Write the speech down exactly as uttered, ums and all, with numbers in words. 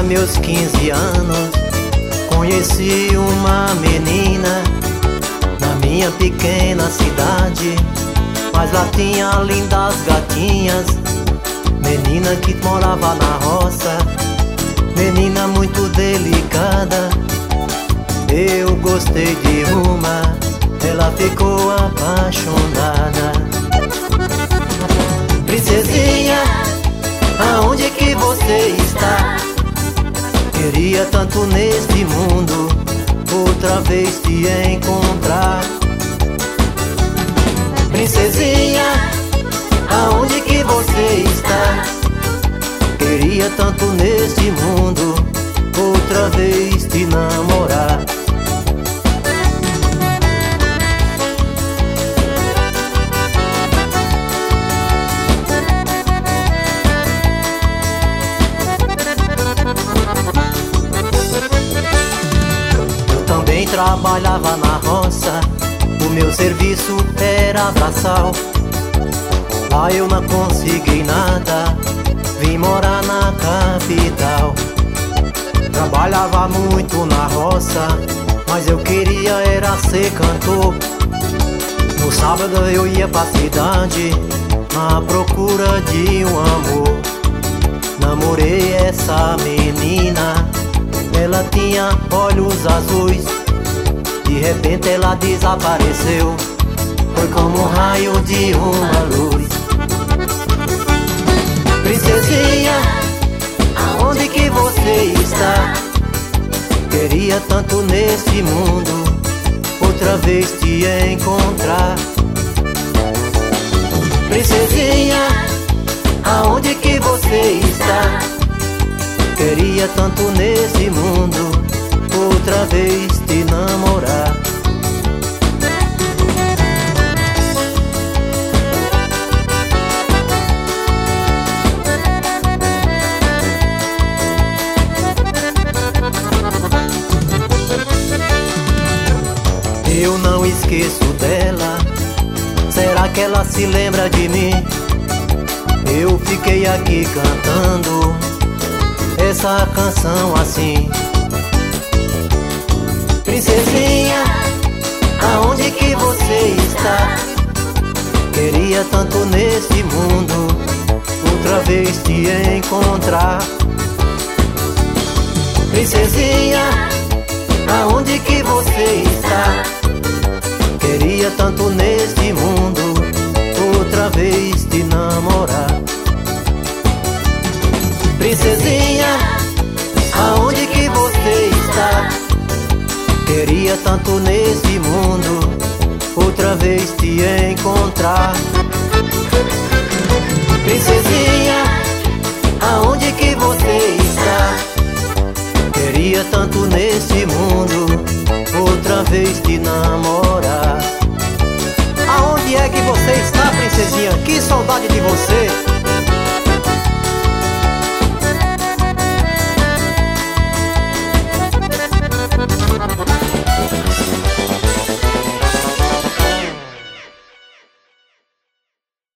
tinha meus quinze anos, conheci uma menina na minha pequena cidade. Mas lá tinha lindas gatinhas, menina que morava na roça, menina muito delicada. Eu gostei de uma, ela ficou apaixonada. Princesinha, aonde que você está? Queria tanto neste mundo outra vez te encontrar. Princesinha, aonde que você está? Queria tanto neste mundo outra vez te namorar. Eu também trabalhava na roça, o meu serviço era braçal. Lá eu não consegui nada, vim morar na capital. Trabalhava muito na roça, mas eu queria era ser cantor. No sábado eu ia pra cidade, à procura de um amor. Namorei essa menina, ela tinha olhos azuis. De repente ela desapareceu, foi como um raio de uma luz. Princesinha, aonde que você está? Queria tanto neste mundo outra vez te encontrar. Princesinha, aonde que você está? Queria tanto nesse mundo outra vez te namorar. Eu não esqueço dela, será que ela se lembra de mim? Eu fiquei aqui cantando essa canção assim. Princesinha, aonde que você está? Queria tanto nesse mundo outra vez te encontrar. Princesinha, aonde que você está? Queria tanto neste mundo outra vez te namorar. Princesinha, aonde que você está? Queria tanto neste mundo outra vez te encontrar. Princesinha, aonde que você está? Queria tanto neste mundo outra vez te namorar. Aonde é que você está, princesinha? Que saudade de você!